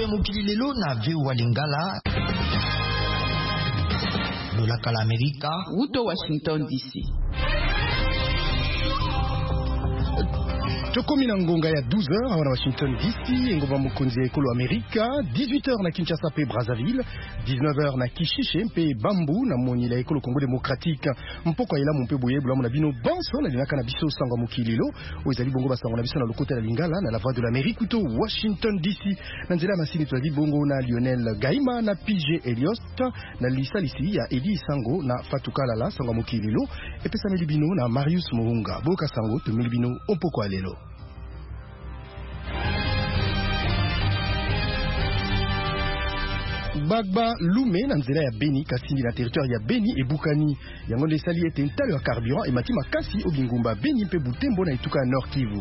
mokili lelo na VOA Lingala. Lolaka la Amerika. Uto Washington DC. Tokomi na ngonga ya 12h awana Washington DC, ngoma mukonzi ya ekolo Amerika, 18h na Kinshasa pe Brazzaville, 19h na Kishishe mpe Bambu na moni la ekolo Congo Démocratique. Mpoko ila mpe boye bula mona bino bonso na linaka na biso sanga mokililo, ozali bongo basanga na biso na lokota la Lingala na la voix de l'Amérique to Washington DC. Na nzela masini tozali bongo na Lionel Gaima na PJ Elios na Lisa Lisi ya Eli Sango na Fatukala la sanga mokililo, epesa melibino na Marius Mohunga. Boka sango to melibino mpoko alelo. Bagba Lume na nzela ya Beni Kasindi na territoire ya Beni et Bukani yango lesali ete ntalo ya carburant et matima kasi obingumba Beni mpe Butembo na ituka Nord Kivu.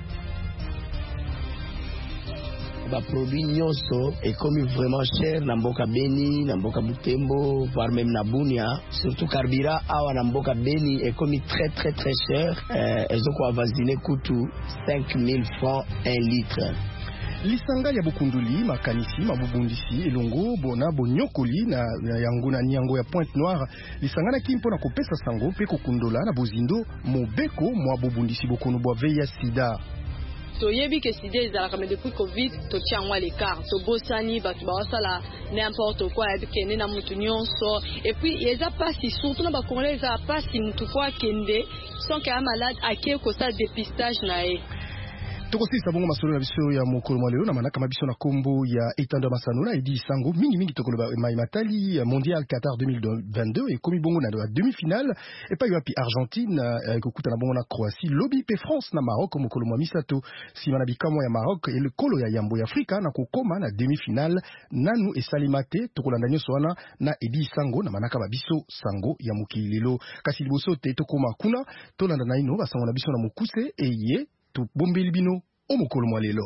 Ba produit nyonso ekomi vraiment cher na mboka Beni, na mboka Butembo, voire même na Bunia, surtout carburant awa na mboka Beni ekomi très cher. Ezoko avazine kutu 5000 francs 1 litre. Lisanga ya bokunduli makanisi mabubundisi elongo bona bonyokoli na yango na niango ya Pointe Noire lisanga na kimpo na kopesa sango pe kokundola na bozindo mobeko mwa bobundisi bokono bwa veya sida. Toyebi ke sida ezalaka mais depuis Covid totiangwa l'écart tobosani batu bawasala n'importe quoi ebikende na mutu nyonso et puis eza pasi surtout na bakongolais eza pasi mutu kwa kende sans que malade akie ko sa dépistage na e. Tokosisa bongo masolo na biso ya mokolo mwa lelo na manaka mabiso na kombo ya etando masano na Edi Sango mingi tokoloba mai matali mondial Qatar 2022 et komi bongo na demi-finale et pa yoapi Argentine kokuta na bongo na Croatie lobi pe France na Maroc mokolo mwa misato sima na bikamo ya Maroc et le kolo ya yambo ya Afrika na kokoma na demi-finale nanu esalimate tokolanda nyonso wana na Edi Sango na manaka mabiso sango ya mokili lelo kasi liboso te tokoma kuna tolanda na ino basango na biso na mokuse eye tu bombeli bino omokolo mwa lelo.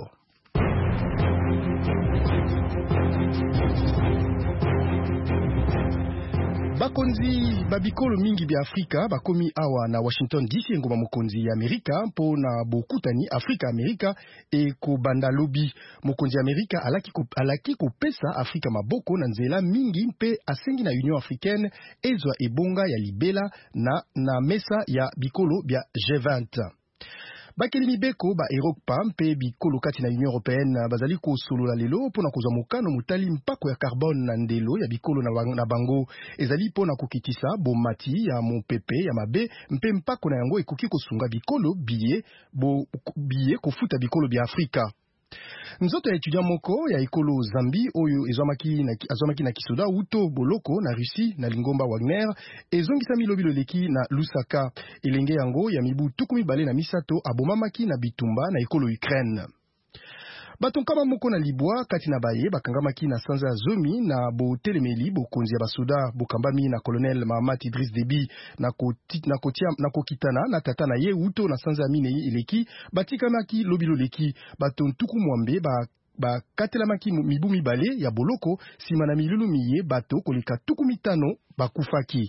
Bakonzi babikolo mingi bya Afrika bakomi awa na Washington DC ngoma mokonzi ya Amerika mpo na bokutani Afrika Amerika e ko banda lobi mokonzi Amerika alaki kopesa Afrika maboko na nzela mingi mpe asengi na Union Africaine ezwa ebonga ya libela na mesa ya bikolo bya G20. Bakeli mibeko ba Europa mpe bikolo kati na Union Européenne bazali ko solola lelo pona kozwa mokano mutali mpako ya carbone na ndelo ya bikolo na bango ezali pona kokitisa bomati ya mopepe ya mabe mpe mpako na yango ekoki kosunga bikolo biye kofuta bikolo bya Afrika. Nzoto ya étudiant moko ya ekolo Zambi oyo azwamaki na kisoda uto boloko na Russie na lingomba Wagner ezongisa milobilo leki na Lusaka elenge yango ya mibu tukumi bale na misato abomamaki na bitumba na ekolo Ukraine. Batonkama moko na libwa kati na baye bakangamaki na sanza zomi na botelemeli bokonzi ya basoda bokambami na colonel Mahamat Idriss Déby na kokitana na tata na ye uto na sanza minei eleki batikamaki lobilo leki batontuku mwambe bakatelamaki mibu mibale ya boloko sima na milulu miye bato koleka tuku mitano bakufaki.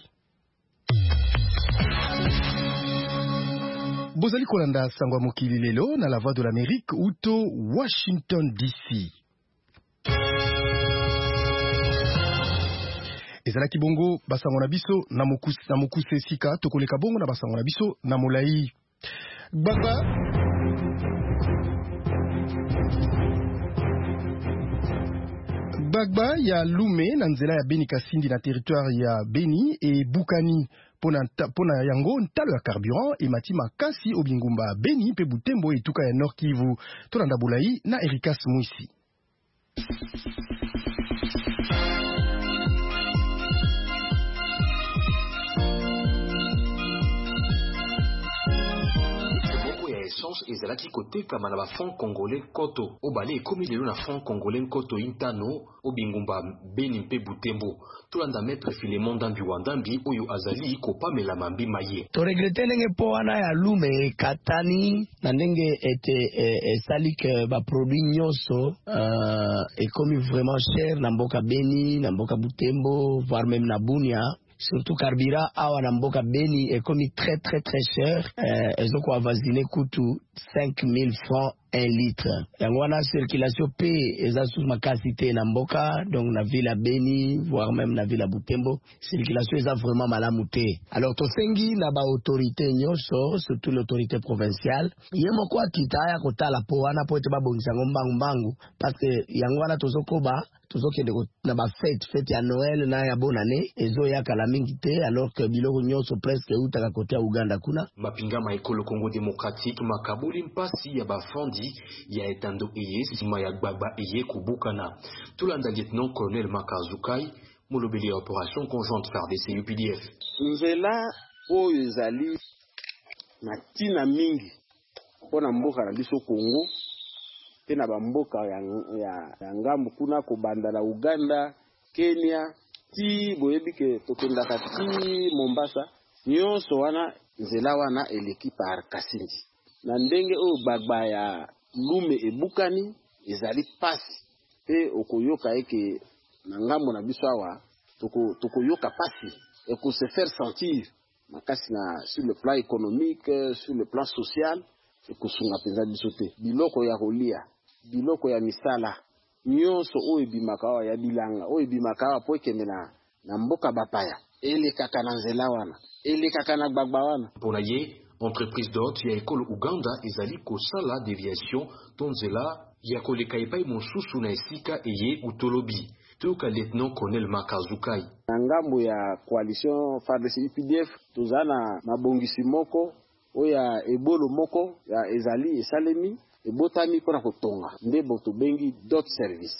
Bozali kolanda sangwa mokili lelo na la voix de l'Amérique uto Washington DC. Ezalaki bongo basango na biso na mokuse sika tokoleka bongo na basango na biso na molai. Bagba ya Lume na nzela ya Beni Kasindi na territoire ya Beni et Bukani pona yango ntalo ya carburant et matima kasi obingumba Beni pe Butembo etuka ya Nord Kivu tolanda bulai na Erikas Mwisi. essence ezalaki kotekama na bafond congolais koto obale ekomi lelo na fond congolais koto intano obingumba Beni mpe Butembo tolanda maître Filemon Ndambi Wandambi oyo azali kopamela mambima ye to regrete ndenge po wana ya Lume katani na ndenge ete esali ke ba produit nyonso ekomi vraiment cher na mboka Beni na mboka Butembo voire même na Bunia surtout carburant awa na mboka Beni est comme très très très cher. Ezo ko avazine kutu 5000 francs 1 litre. Yango wana circulation pe eza sous makasité na mboka, donc na ville à Beni voire même na ville à Butembo, circulation eza vraiment malamuté. Alors to sengi na ba autorité nyonso, surtout l'autorité provinciale, yemo kwa kitaya kotala po wana po ete ba bongisa ngombangu parce que yango wana tozokoba tozokende na ba fête ya Noël na ya bonne année ezo ya kala mingi te, alors que biloko nyonso presque utaka kote ya Uganda kuna. Mapinga maekolo Congo démocratique makabuli mpasi ya bafandi ya etando eye sima ya gbagba eye kubukana. Tulanda lieutenant colonel Makazukai molobeli ya opération conjointe FARDC UPDF. Nzela oyo ezali na tina mingi pona mboka na biso Congo pe na bamboka ya ngambo kuna kobanda na Uganda, Kenya, ti boyebi ke tokendaka ti Mombasa, nyonso wana nzela wana eleki par Kasindi. Na ndenge oyo gbagba ya lume ebukani ezali pasi pe okoyoka eke na ngambo na biso awa tokoyoka pasi eko se faire sentir makasi na sur le plan économique, sur le plan social, ekosunga penza biso te. Biloko ya kolia, biloko ya misala nyonso oyo ebimaka awa ya bilanga oyo ebimaka awa po ekende na mboka bapaya elekaka na nzela wana, elekaka na gbagba wana. Mpona ye entreprise d'hôte ya ekolo Uganda ezali kosala déviation to nzela ya koleka epai mosusu na esika eye utolobi. Toka lieutenant colonel Makazukai. Na ngambo ya coalition FARDC UPDF tozana mabongisi moko oya ebolo moko ya ezali esalemi ebotami pona kotonga nde boto bengi dot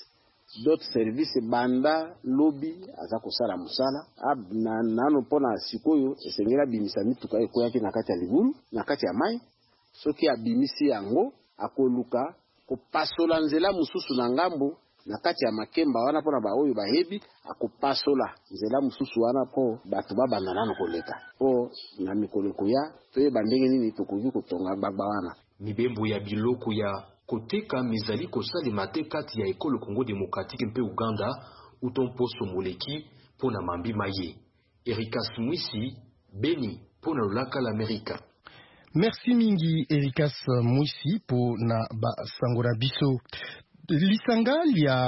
service banda lobby aza kosala musala nano pona sikoyo esengela bimisa mituka ekoyaki na kati ya libulu na kati ya mai soki abimisi yango akoluka kopasola nzela mususu na ngambo na kati ya makemba wana pona ba oyo bahebi akopasola nzela mususu wana po bato babanda nano koleka po na mikolo koya toyeba ndenge nini tokoki kotonga gbagba wana. Mibembo ya biloko ya koteka mizali kosalema te kati ya ekolo Congo démocratique mpe Uganda utomposo moleki pona mambi maye. Erikas Mwisi, Beni, pona lolaka l'Amerika. Merci mingi Erikas Mwisi pona ba sangora biso. Lisanga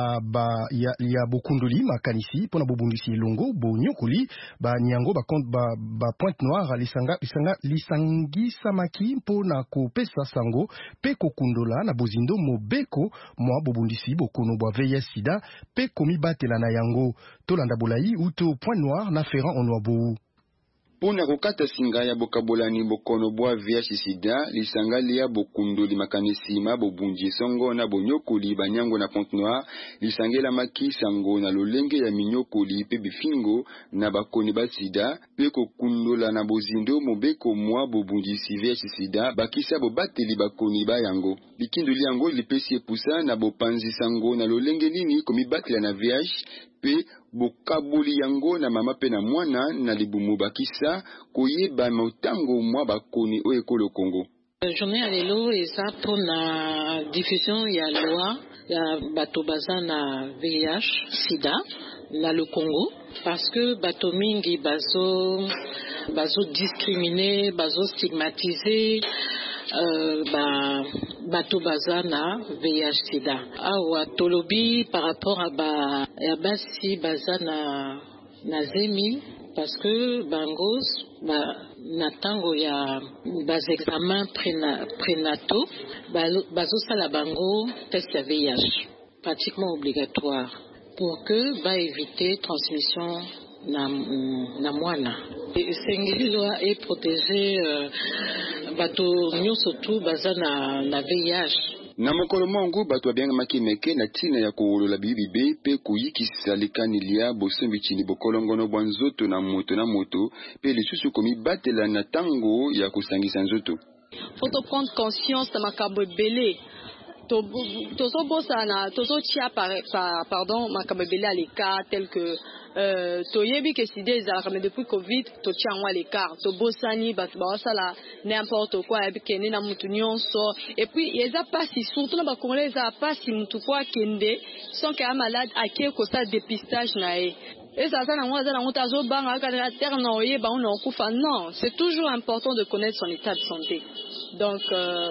ya bokundoli makanisi pona bobundisi elongo bonyokoli ba nyango ba Pointe Noire lisangi samaki pona kopesa sango pe kokundola na bozindo mobeko mwa bobundisi bokono bwa VIH sida pe komibatela na yango tolanda bolai uto Pointe Noire na Ferrand Onwabo. Pona kokata singa ya bokabolani bokono bwa VIH sida lisanga lia bokundoli makanisi ma bobundi songo na bonyokoli banyango na Pointe Noire lisangela maki sango na lolenge ya minyokoli pe bifingo na bakoni ba sida pe kokundola na bozindo mobeko mwa bobundi VIH sida bakisa bobateli bakoni ba yango bikindoli yango lipesi epusa na bopanzi sango na lolenge nini komibatela na VIH pe bokaboli yango na mama pe na mwana na libumu bakisa koyeba motango mwa bakoni o ekolo Congo. Journée à lelo eza pona diffusion ya loi ya bato baza na VIH sida na le Congo parce que bato mingi bazo discriminer, bazo stigmatiser bato bazana VIH sida. Awa tolobi par rapport à basi bazana na zemi parce que bangos na tango ya bas examen prénato bazo sala bango test ya VIH pratiquement obligatoire pour que ba éviter transmission na mwana. Sengeli loi est protégé bato nyonso tu baza na VIH. Na mokolo mongo bato abianga makimeke na tina ya koolola bibibe pe kuyikisa likanilia bosombi chini bokolongono bwa nzoto na moto pe lisusu komi batela na tango ya kusangisa nzoto. Faut prendre conscience de makambo ebele. Tozo bosana, tozo tia pardon makambo ebele à l'écart tel que toyebi ke sida ezalaka mais depuis Covid to tia ngwa l'écart to bosani bato basala n'importe quoi ebi kende na mutu nyonso et puis yeza pasi surtout na ba congolais za pasi mutu kwa kende sans que malade ake ko sa dépistage na e Et ça, non, c'est toujours important de connaître son état de santé. Donc,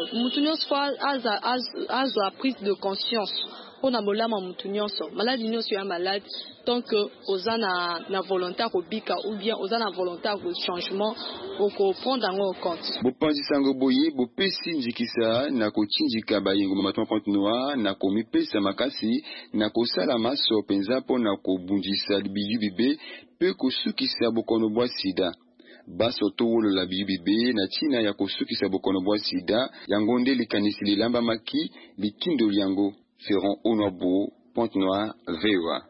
a prise de conscience. On a malade malade tant que aux na volontaire au bika ou bien aux na volontaire au changement au prendre en compte. Bopanzi sango boye bopesi njikisa na kochinjika bayengo mamatwa Pointe-Noire na komipesa makasi na kosala maso penza pona kobundisa biyubibe pe kosukisa bokono bwa sida. Baso towolo la biyubibe na china ya kosukisa bokono bwa sida yango nde likanisi lilamba maki likindo lyango. Ferron Onobo, Pointe-Noire, VOA.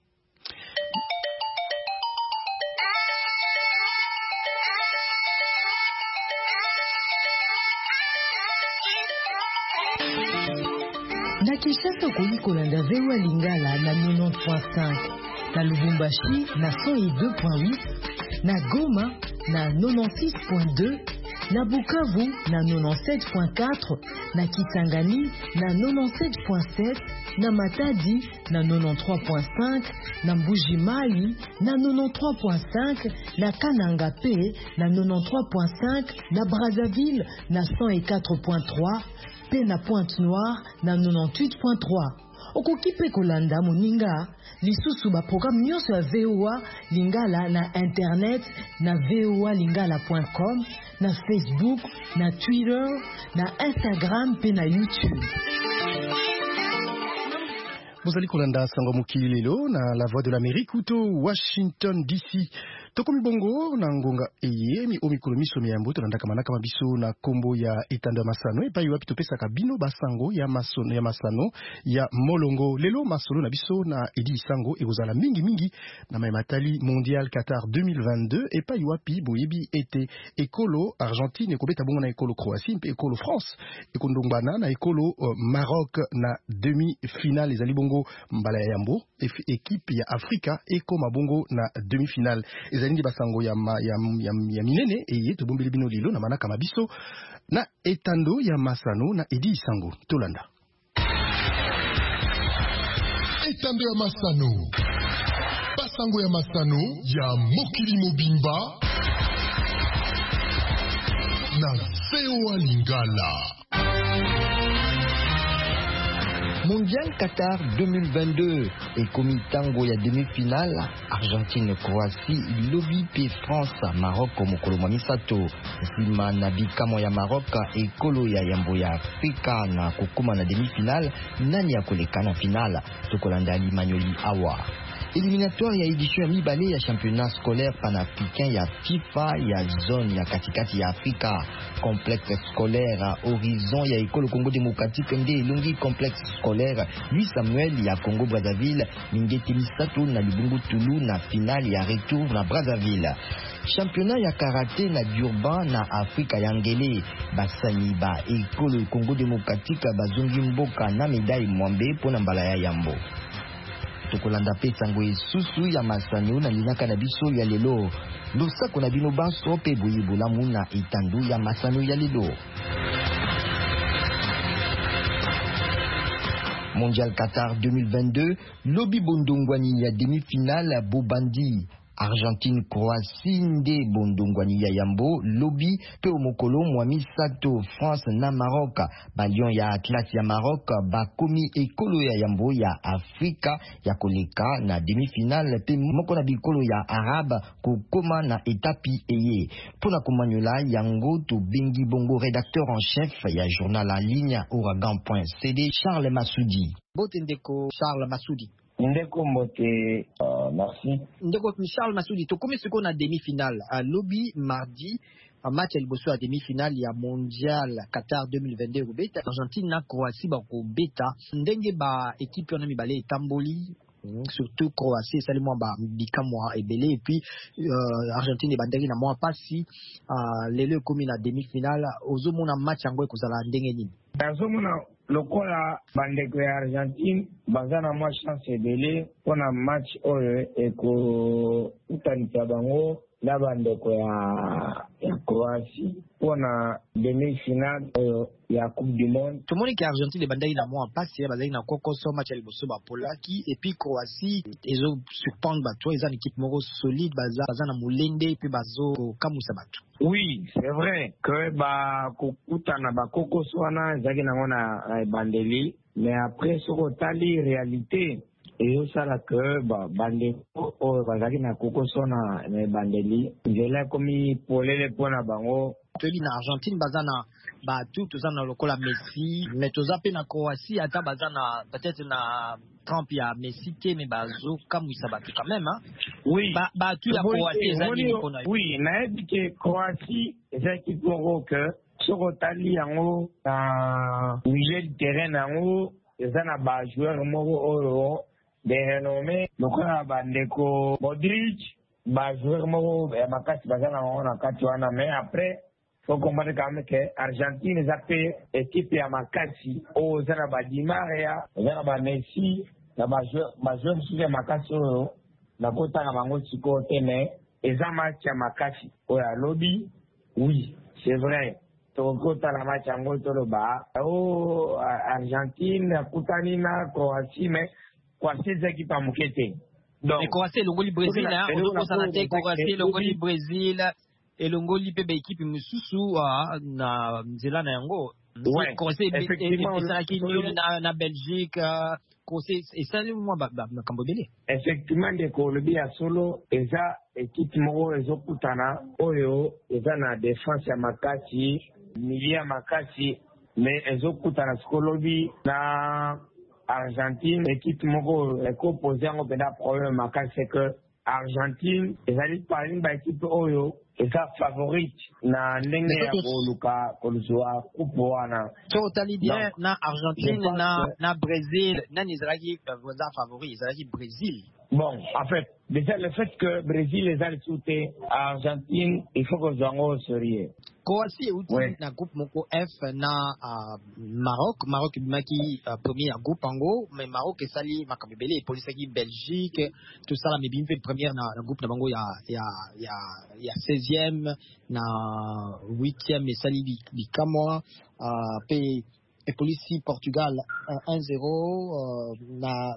Na Kinshasa kuli kolanda VOA Lingala na 90.5, na Lubumbashi na 102.8, na Goma na 96.2, na Bukavu na 97.4, na Kisangani na 97.7, na Matadi na 93.5, na Mbuji-Mayi na 93.5, na Kananga Pe na 93.5, na Brazzaville na 104.3, pe na Pointe-Noire na 98.3. Okokipe kolanda moninga lisusu ba programme nyonso ya VOA Lingala na internet na voalingala.com, na Facebook, na Twitter, na Instagram pe na YouTube. Bozali kolanda sango mokili lelo na La Voix de l'Amérique uto Washington DC. Tokomi bongo na ngonga eye mi omikolo miso miyambo tolandaka manaka mabiso na kombo ya etando ya masano epai wapi topesaka bino basango ya masano ya molongo. Lelo masolo na biso na edi sango ekozala mingi na matali mondial Qatar 2022 epai wapi boyebi ete ekolo Argentine ekobeta bongo na ekolo Croatie mpe ekolo France ekondongbana na ekolo Maroc na demi-finale ezali bongo mbala ya yambo ekipe ya Afrika ekoma bongo na demi-finale. Ezali basango ya minene eye tobombeli bino lilo na manaka mabiso na etando ya masano na edi sango tolanda. Etando ya masano, basango ya masano ya mokili mobimba na VOA Lingala. Mondial Qatar 2022 et komi tango ya demi-finale Argentine Croatie lobi pe France Maroc mokolo mwa misato nsima na bikamo ya Maroc ekolo ya yambo ya Afrika na kokoma na demi-finale nani ya koleka na finale tokolanda limanyoli awa. Éliminatoire ya édition ya mibale ya championnat scolaire panafricain ya FIFA ya zone ya katikati ya Afrika. Complexe scolaire Horizon ya École Congo démocratique nde elongi complexe scolaire Louis Samuel ya Congo Brazzaville mingeti misato na Libungu Tulu na finale ya retour na Brazzaville. Championnat ya karaté na Durban na Afrika ya ngele basani ba École Congo démocratique bazongi mboka na médaille mwambe pona mbala ya yambo. Tokolanda pe sango esusu ya masano na linaka na biso ya lelo losako na bino baso pe boyebola muna etando ya masano ya lelo. Mondial Qatar 2022 lobi bondongwani ya demi-finale Bobandi Argentine Croatie nde bondongwani ya yambo lobi pe omokolo mwami sato France na Maroc balion ya Atlas ya Maroc bakomi ekolo ya yambo ya Afrika ya koleka na demi-finale pe moko na bikolo ya Arab kokoma na etapi eye pona komanyola yango to bengi bongo rédacteur en chef ya journal en ligne Ouragan.cd Charles Massoudi. Botendeko Charles Massoudi. Ndeko mbote, merci. Ndeko Charles Massoudi, to komi siko na demi-finale. Lobby mardi, match el bosso à demi-finale ya mondial Qatar 2022 robeta. Argentine na Croatie ba robeta. Ndenge ba équipe na mibale tamboli. Surtout Croatie seulement ba bikamwa ebele et puis Argentine et banderi na moi passi lelo komi na demi-finale ozomona match yango ekozala ndenge nini. Nazomona lokola bandeko ya Argentine bazana mwa chance ebele pona match oyo eko utanisa bango na bandeko ya Croatie pona demi-finale ya Coupe du Monde. Tout le monde qui Argentine bandai na moi passé bazali na kokoso match ya liboso ba Polaki et puis Croatie ezo surprendre bato ils ont une équipe moro solide baza na mulende puis bazo kamusa bato. Oui, c'est vrai que kokuta na bakokoso wana ezaki nango na bandeli, mais après soko tali réalité ezosala ke bandeko oyo bazalaki na kokoso na bandeli nzela ekomi polele mpona bango. Toyebi na Argentine baza na batu toza na lokola Messi, mais toza pe na Croatie ata baza na peut-être na camp ya Messi te, mais bazo kamwisa batu quand même hein. Oui, batu ya Croatie ezali mpona. Oui, nayebi ke Croatie eza ekipe moko ke soko otali yango na milieu du terrain yango eza na bajoueur moko oyo de renommé lokola bandeko Modric, bajoueur moko ya makasi baza na bango na kati wana, mais après faut comprendre quand même que Argentine eza pe équipe ya makasi oyo eza na Di Maria, eza na Messi, na bajoueur mosusu ya makasi oyo nakotanga bango sikoyo te, mais eza match ya makasi oyo alobi. Oui, c'est vrai tokotala match yango toloba Argentine akutani na Croatie, mais Croatie ezaki pa moke te. Donc Croatie elongoli Brésil ozokosana te, Croatie elongoli Brésil elongoli pe baekipe mosusu na nzela na yango. Croatie esalaki nul na Belgique, Croatie esali mwa makambo ebele. Effectivement ndeko olobi ya solo eza ekipe moko ezokutana oyo eza na défense ya makasi, milieu ya makasi, mais ezokutana sikolobi na Argentine équipe moko ekopose yango pena problème makasi, c'est que Argentine ezali parmi ba équipe oyo eza favorite na ndenge ya koluka koluzwa coupe wana. So otali bien na Argentine na Brésil nani ezalaki voisin favori, ezalaki Brésil. Bon, en fait, déjà le fait que Brésil est allé sauter à Argentine, il faut que j'en au sérieux. Croatie est na groupe moko F na Maroc bimaki premier à groupe ango, mais Maroc est sali makabebele et police qui Belgique tout ça la mais bien fait première na groupe na bango ya 16e na 8e et sali bikamwa pe et police Portugal 1-0 na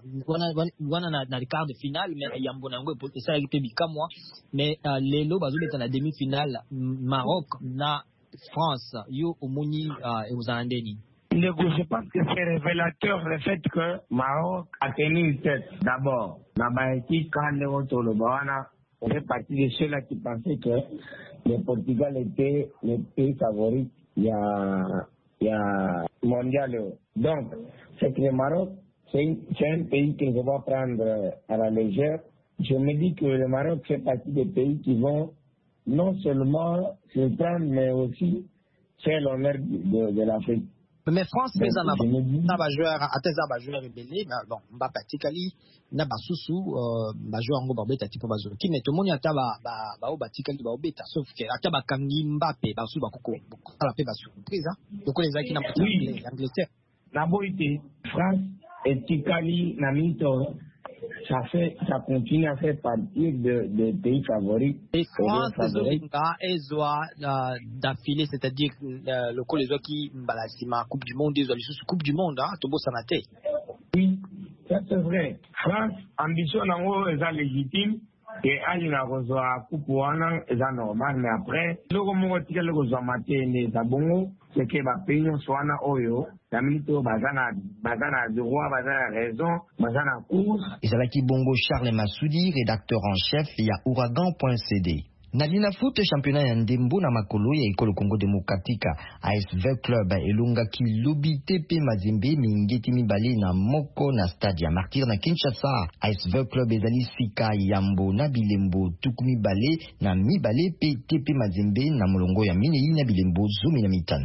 le quart de finale, mais yambonango et ça été bikamwa, mais lelo bazobeta na demi-finale Maroc na France yo omoni et aux andeni. Je pense que c'est révélateur le fait que Maroc a tenu une tête d'abord. Nabaïti quand le Bawana on fait partie de ceux-là qui pensaient que le Portugal était le pays favori. Il y a mondial. Donc, c'est que le Maroc, c'est un pays que je vais prendre à la légère. Je me dis que le Maroc fait partie des pays qui vont non seulement se prendre, mais aussi faire l'honneur de l'Afrique. Mais France, mais on a joueur rebelle, mais bon, mba patikali na basusu joueur ngo babeta tipo bazo. Qui met tout le monde ata ba o batikali ba obeta sauf que ata ba kangi Mbappé basu ba koko ala pe ba surprise hein. Donc les aki na Angleterre. Na boité France et tikali na mito ça continue à faire partie de pays favoris. Et France, Ezoa d'affilée, c'est-à-dire le coup les qui balasima Coupe du Monde, les Coupe du Monde, hein, Tobo Sanate. Oui, ça c'est vrai. France, ambition nango est légitime. Et ali na kozwa coupe wana eza normal, mais après loko moko tika loko zwa matene za bongo c'est que ba peño swana oyo tamito bazana droit bazana raison bazana course. Ezalaki bongo Charles Massoudi, rédacteur en chef ya ouragan.cd. Nadina foot championnat ya ndembo na makolo ya ekolo Congo Démocratique ASV Club elongaki lobi TP Mazembe mingeti mibale na moko na stade ya Martyr na Kinshasa. ASV Club ezali sika yambo na bilembo tukumi bale na mibale pe TP Mazembe na molongo ya minei na bilembo 15.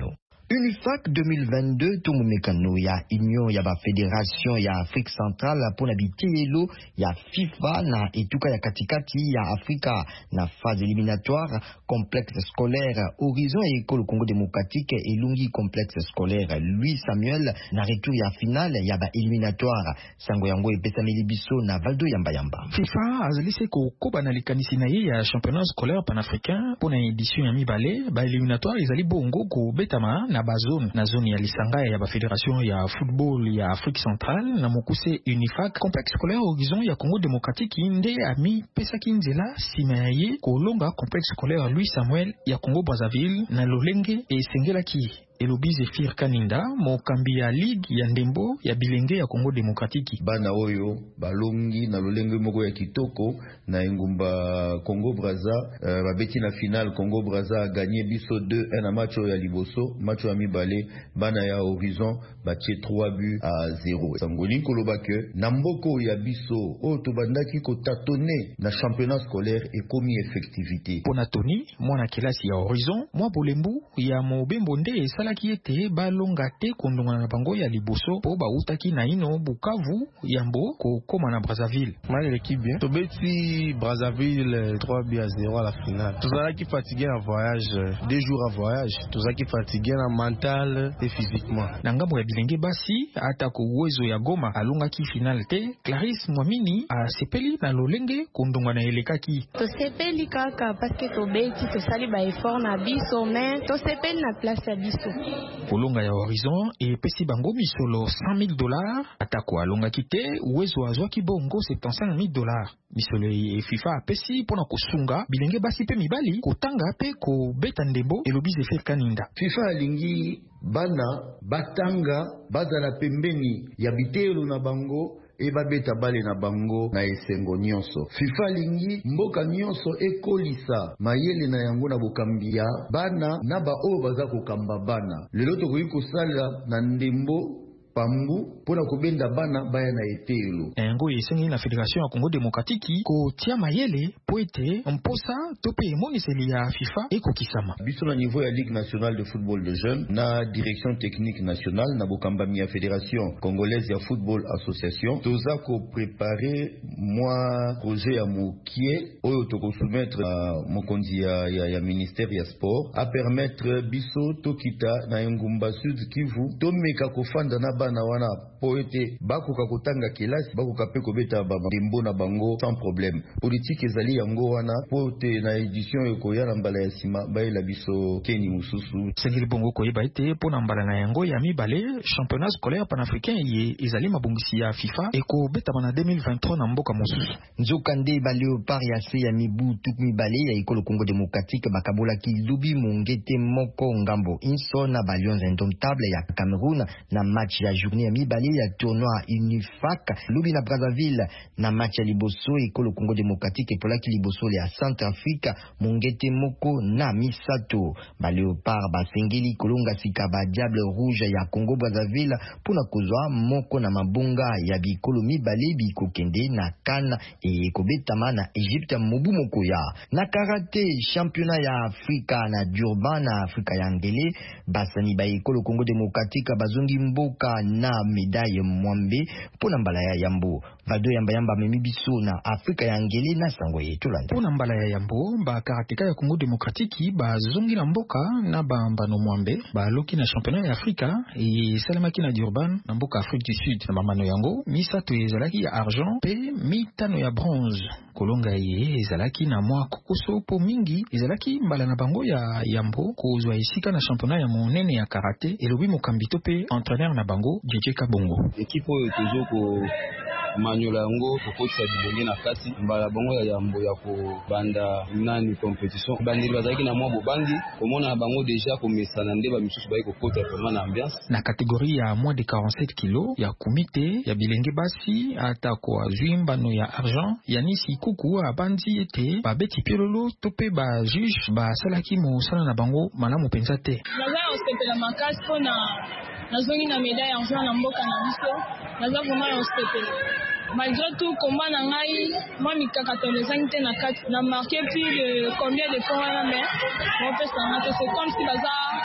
UNIFAC 2022 tumumekano ya union ya ba fédération ya Afrique centrale pona bitelo ya FIFA na etuka ya katikati ya Afrika na phase éliminatoire complexe scolaire Horizon et école Congo démocratique et Lungi complexe scolaire Louis Samuel na retour ya finale ya ba éliminatoire sango yango epesa milibiso na Valdo Yamba. FIFA azalise ko koba likanisi na ye ya championnat scolaire panafricain pona édition ya mibale ba éliminatoire ezali bongo ko betama na na zone ya lisanga ya ba fédération ya football ya Afrique centrale na mokuse UNIFAC complexe scolaire Horizon ya Congo démocratique inde ami pesa kinzela simaye kolonga complexe scolaire Louis Samuel ya Congo Brazzaville na lolenge e sengelaki Elobi Zefir Kaninda mokambi ya ligue ya ndembo ya bilenge ya Congo démocratique bana oyo balongi na lolenge moko ya kitoko na engumba Congo Brazza babeti na final Congo Brazza a gagné biso 2-1 na match ya liboso match ya mibale bana ya Horizon batie 3 buts à 0 sangoli koloba ke na mboko ya biso o to bandaki ko tatone na championnat scolaire et komi effectivité pona Tony mwana kelasi ya Horizon mwa bolembu ya mobembo nde sala kiete balonga te kondonga na bango ya liboso po bautaki na ino Bukavu yambo ko koma na Brazzaville. Mal l'équipe bien. Tobeti Brazzaville 3 buts à 0 à la finale. Tozalaki fatigué en voyage, 2 jours à voyage. Tozalaki fatigué na mental et physiquement. Na ngambo ya bilenge basi ata ko uwezo ya Goma alongaki finale te. Clarisse Mwamini a sepeli na lolenge kondonga na elekaki. To sepeli kaka parce que tobeti tosali ba effort na biso mais to sepeli na place ya biso. Kolonga ya Horizon e pesi bango misolo $100,000 atako alonga kite uwezo azwaki bongo $75,000 misolo e FIFA pesi pona kosunga bilenge basi pe mibali kotanga pe ko beta ndembo elobi Zefir Kaninda. FIFA alingi bana batanga bazala pembeni ya bitelo na bango eba beta bale na bango na esengo nyonso. FIFA lingi mboka nyonso ekolisa mayele na yango na bokambia bana na ba oyo baza kokamba bana. Lelo tokoki kosala na ndembo pambu pona kobenda bana baya na etelo. Yango esengi na Fédération ya Congo démocratique ko tia mayele po ete mposa tope emoniseli ya FIFA ekokisama. Biso na niveau ya Ligue nationale de football de jeunes na direction technique nationale na bokambami ya Fédération congolaise ya football association toza ko préparer moi projet ya mokie oyo toko soumettre mokonzi ya ministère ya sport a permettre biso tokita na Ngumba Sud Kivu tomeka kofanda na bana wana po ete bakoka kotanga kelasi bakoka pe kobeta ndembo na bango sans problème. Politique ezali yango wana po te na édition ekoya na mbala ya sima bayela biso keni mususu sengeli bongo koyeba ete po na mbala na yango ya mibale championnat scolaire panafricain ye ezali mabongisi ya FIFA eko betama na 2023 na mboka mosusu. Nzokande ba Léopard ya se ya mibu tuk mibale ya ekolo Congo démocratique bakabola ki lubi mongete moko ngambo inso na ba Lions indomptables ya Cameroun na match ya journée ya mibale ya tournoi UNIFAC lubi na Brazzaville na match ya liboso ekolo Congo démocratique epolaki liboso ya Centrafrique mongete moko na misato. Ba Léopard basengeli kolonga sika ba Diable Rouge ya Congo Brazzaville pona kozwa moko na mabonga ya bikolo mibale bikokende na Cannes e ekobetama na Egypte mobu moko ya. Na karate championnat ya Afrika na Durban na Afrika ya ngele basani ba ekolo Congo démocratique bazongi mboka na medaille mwambe pona mbala ya yambo. Valdo Yamba memibiso na Afrika ya ngele na sango yetu landa. Pona mbala ya yambo ba karateka ya Congo démocratique bazongi na mboka na ba mbano mwambe ba loki na championnat ya Afrika e salamaki na Durban na mboka Afrique du Sud na mamano yango misato ezalaki ya argent pe mitano ya bronze. Kolonga ye ezalaki na mwa kokoso po mingi ezalaki mbala na bango ya yambo kozwa esika na championnat ya monene ya karate elobi mokambito pe entraîneur na bango JJ Kabongo. Ekipo oyo tozoko manyola yango kokotisa bilenge na kati mbala bango ya yambo ya kobanda nani compétition bandeli bazalaki na mwa bobangi komona bango deja komesana nde bamisusu bayi kokota vraiment na ambiance na catégorie ya moins de 47 kg ya kumite ya bilenge basi ata ko azwi mbano ya argent Yanisi Kuku abandi ete babeti piololo tope ba juge basalaki mosala na bango malamu penza te. Naza osepela makasi pona nazongi na médaille argent na mboka na biso naza vraiment osepela malgré tout combat na ngai moi mikakato lezangi te na kati na marqué plus de combien de points wana mais on peut s'en c'est comme si baza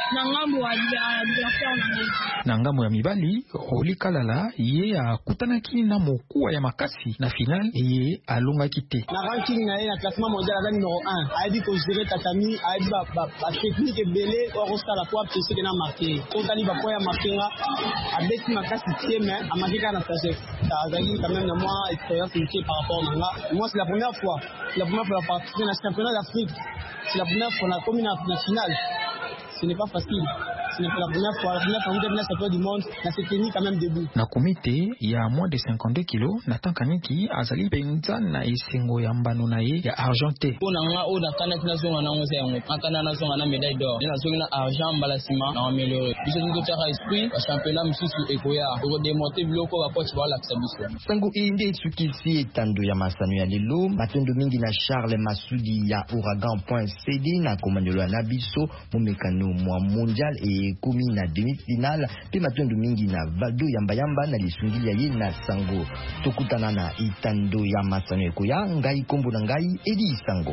na ngambo ya adversaire na ngai. Na ngambo ya mibali, Roli Kalala ye akutanaki na mokuwa ya makasi na final ye alongaki te. Na ranking na ye na classement mondial aza numéro 1. Aibi ko gérer tatami, aibi ba technique belé ko sala pour apprécier que na marqué. Totali ba ko ya marquinga, abeti makasi tieme, amakika na sagesse. Azali quand même moi expérience limitée par rapport à moi. Moi c'est la première fois. La première fois participer au championnat d'Afrique. C'est la première fois na commune na finale. Ce n'est pas facile. Ce n'est pas la première fois. La première fois que je champion du monde, na s'est tenu quand même debout. Na komite ya moins de 52 kilos, Nathan Kaniki azali penza na esengo ya mbano na ye ya argenté. Pona nga o da kana tina zonga na ngose yango. Akana na zonga na médaille d'or. Na zonga na argent balasima na améliorer. Biso tout tchaka esprit, ba championnat msusu ekoya. Ko démonter biloko ba coach ba la ksabiso. Sango inde tsukisi etando ya masano ya lelo, matendo mingi na Charles Masudi ya Ouragan.cd na komandelo na biso momekano mwa mondial e komi na demi-finale pe matondo mingi na Valdo Yamba na lisungi ya ye na Sango. Tokutana na itando ya masano ekoya ngai kombo na ngai Edi Sango.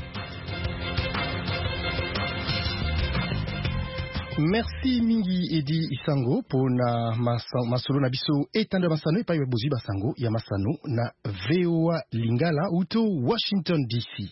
Merci mingi Edi Isango pour na masolo na biso etando masano epai ya bozi basango ya masano na VOA Lingala uto Washington DC.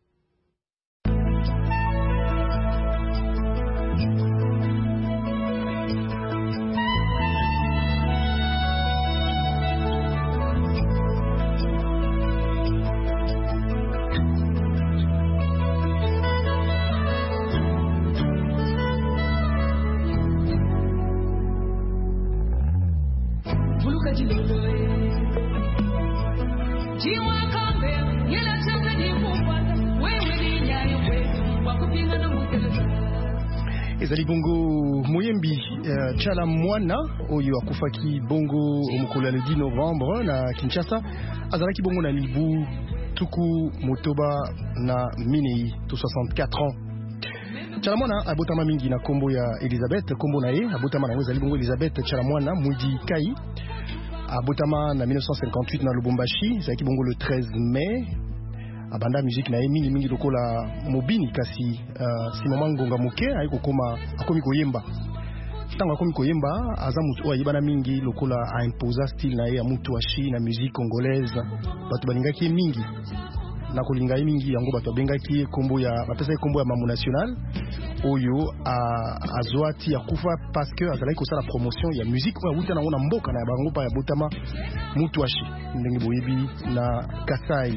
Ezali bongo Moyembi Chala Mwana oyo akufaki bongo omukolo le 10 novembre na Kinshasa azalaki bongo na libu tuku motoba na minei to 64 ans. Chala Mwana abotama mingi na kombo ya Elizabeth, kombo na ye abotama na ezali bongo Elizabeth Chala Mwana Mudi Kai abotama na 1958 na Lubumbashi, ezalaki bongo le 13 mai. Abanda musique na mingi mingi lokola mobini kasi si mama ngonga moke ayiko koma akomi koyemba tanga akomi koyemba aza mutu ayibana mingi lokola a imposer style na ya mutu ashi na musique congolaise batu balingaki mingi na kolinga mingi yango batu bengaki kombo ya bapesa kombo ya Mamu National oyo azwati akufa parce que azalaki kosala promotion ya musique oyo wuta na mboka na bango pa ya botama mutu ashi ndenge boyebi na Kasai.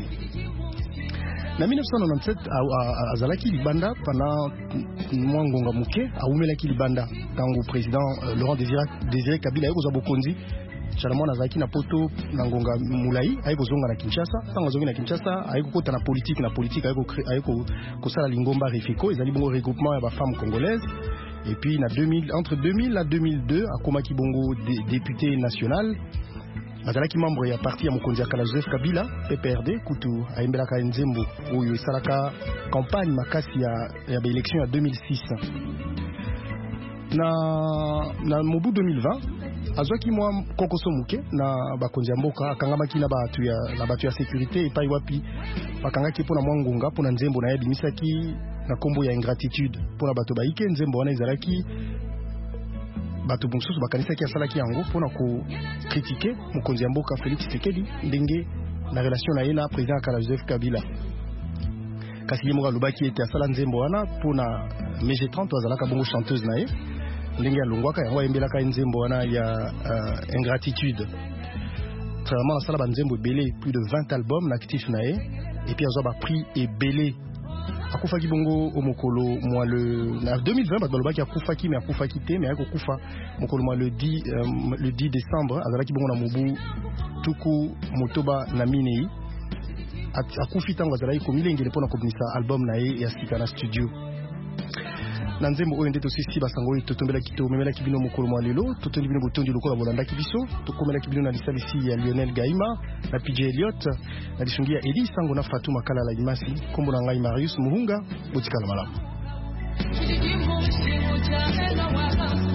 Na 1997 azalaki libanda pana mwangonga muke aumelaki libanda tango président Laurent Désiré Kabila ayeko za bokonzi Chala Mwana azalaki na poto na ngonga mulai ayeko zonga na Kinshasa tango zonga na Kinshasa ayeko kota na politique ayeko kosala lingomba refiko ezali bongo regroupement ya ba femmes congolaises et puis na 2000 entre 2000 à 2002 akomaki bongo député national. Azalaki membre ya parti ya mokonzi ya Joseph Kabila PPRD kutu aimbelaka nzembo oyo esalaka campagne makasi ya ba élection ya 2006 na mobu 2020 azwaki mwa kokoso muke na bakonzi ya mboka akangamaki na batu ya sécurité epai wapi bakangaki pona mwa ngonga pona nzembo na yabimisaki na kombo ya ingratitude pona bato baike nzembo wana ezalaki bato bonsusu bakanisaki asalaki yango pona ko critiquer mokonzi ya mboka Félix Tshisekedi ndenge na relation na ye na président Joseph Kabila kasi ye moko alobaki ete asala nzembo wana pona Mege 30 azalaka bongo chanteuse na ye ndenge alongwaka yango ayembelaka nzembo wana ya ingratitude vraiment asala banzembo ebele plus de 20 albums na actif na ye et puis azwa baprix ebele akufaki bongo omokolo mwa na 2020 bato balobaki akufaki mais akufaki te mais akokufa mokolo mwa le 10 décembre azalaki bongo na mobu tuku motoba na minei akufi tango azalaki komilengele mpona kobimisa album na ye ya sika na studio na nzembo oyo nde tosisi basango oyo totombelaki tomemelaki bino mokolo mwa lelo totondi bino botondi lokola bolandaki biso tokomelaki bino na lisalisi ya Lionel Gaima na PJ Elliot na lisungi ya Edi Sango na Fatuma Kalala Imasi kombo na ngai Marius Muhunga botikala malamu.